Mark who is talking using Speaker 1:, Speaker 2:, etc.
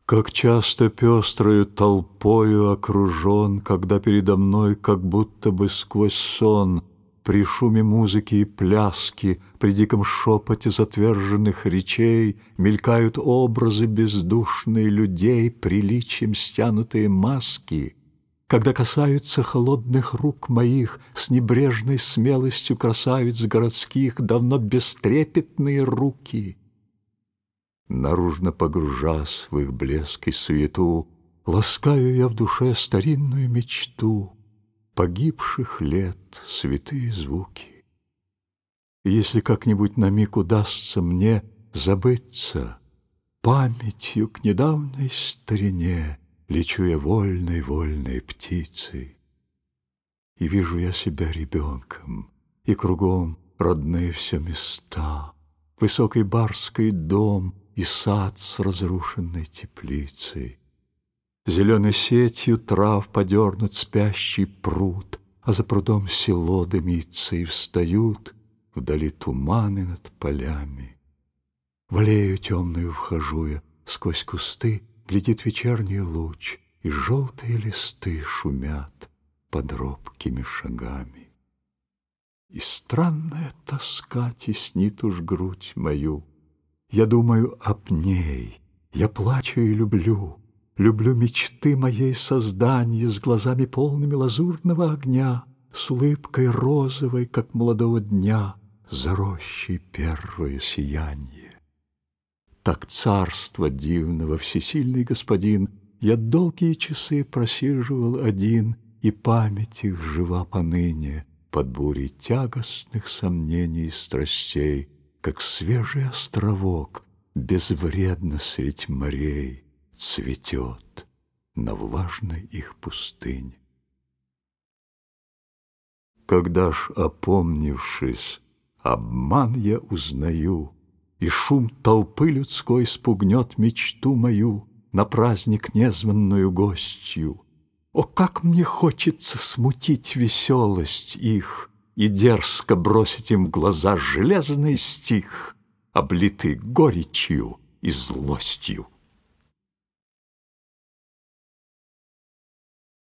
Speaker 1: Как часто пестрою толпою окружен, когда передо мной, как будто бы сквозь сон, при шуме музыки и пляски, при диком шепоте затверженных речей мелькают образы бездушные людей, приличием стянутые маски, когда касаются холодных рук моих с небрежной смелостью красавиц городских давно бестрепетные руки. Наружно погружась в их блеск и суету, ласкаю я в душе старинную мечту погибших лет святые звуки. И если как-нибудь на миг удастся мне забыться, памятью к недавней старине лечу я вольной птицей. И вижу я себя ребенком, и кругом родные все места, высокий барский дом и сад с разрушенной теплицей. Зеленой сетью трав подернут спящий пруд, а за прудом село дымится, и встают вдали туманы над полями. В аллею темную вхожу я, сквозь кусты глядит вечерний луч, и желтые листы шумят под робкими шагами. И странная тоска теснит уж грудь мою. Я думаю об ней, я плачу и люблю мечты моей создания с глазами полными лазурного огня, с улыбкой розовой, как молодого дня, за рощей первое сияние. Так царство дивного всесильный господин я долгие часы просиживал один, и память их жива поныне под бурей тягостных сомнений и страстей, как свежий островок безвредно средь морей цветет на влажной их пустыне. Когда ж, опомнившись, обман я узнаю, и шум толпы людской спугнет мечту мою на праздник незваную гостью, о, как мне хочется смутить веселость их и дерзко бросить им в глаза железный стих, облитый горечью и злостью.